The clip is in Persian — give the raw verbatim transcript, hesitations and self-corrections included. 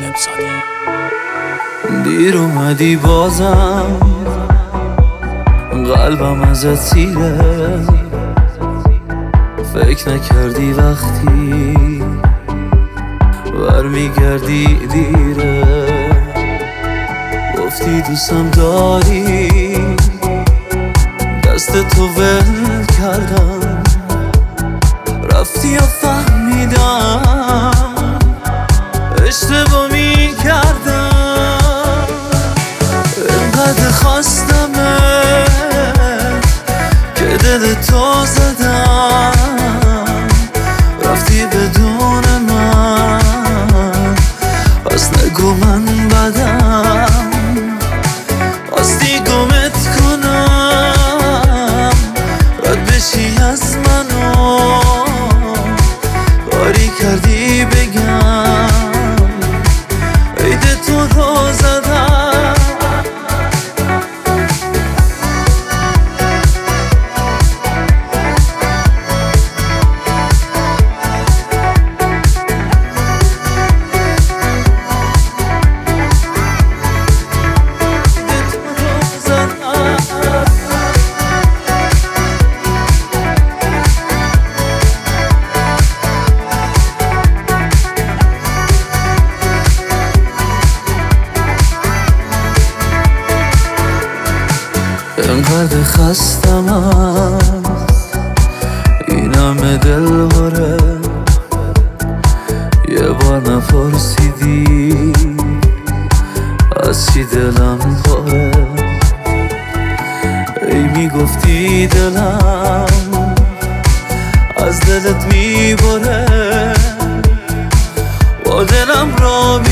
سالم زاده. دیر اومدی بازم قلبم ازت سیره، فکر نکردی وقتی برمیگردی دیره. گفتی دوستم داری، دست تو ول کردم، رفتی و فهمیدم اشتباه می کردم. اینقدر خواستمه که دل تو زدم، رفتی بدون من، پس نگو من بدم. خواستی گمت کنم، رد بشی از منو، کاری کردی بگم عید تو رو زدم. اینقدر خستم از این همه دل باره، یه بار نپرسیدی از چی دلم پاره. ای میگفتی دلم از دلت میبره، با دلم را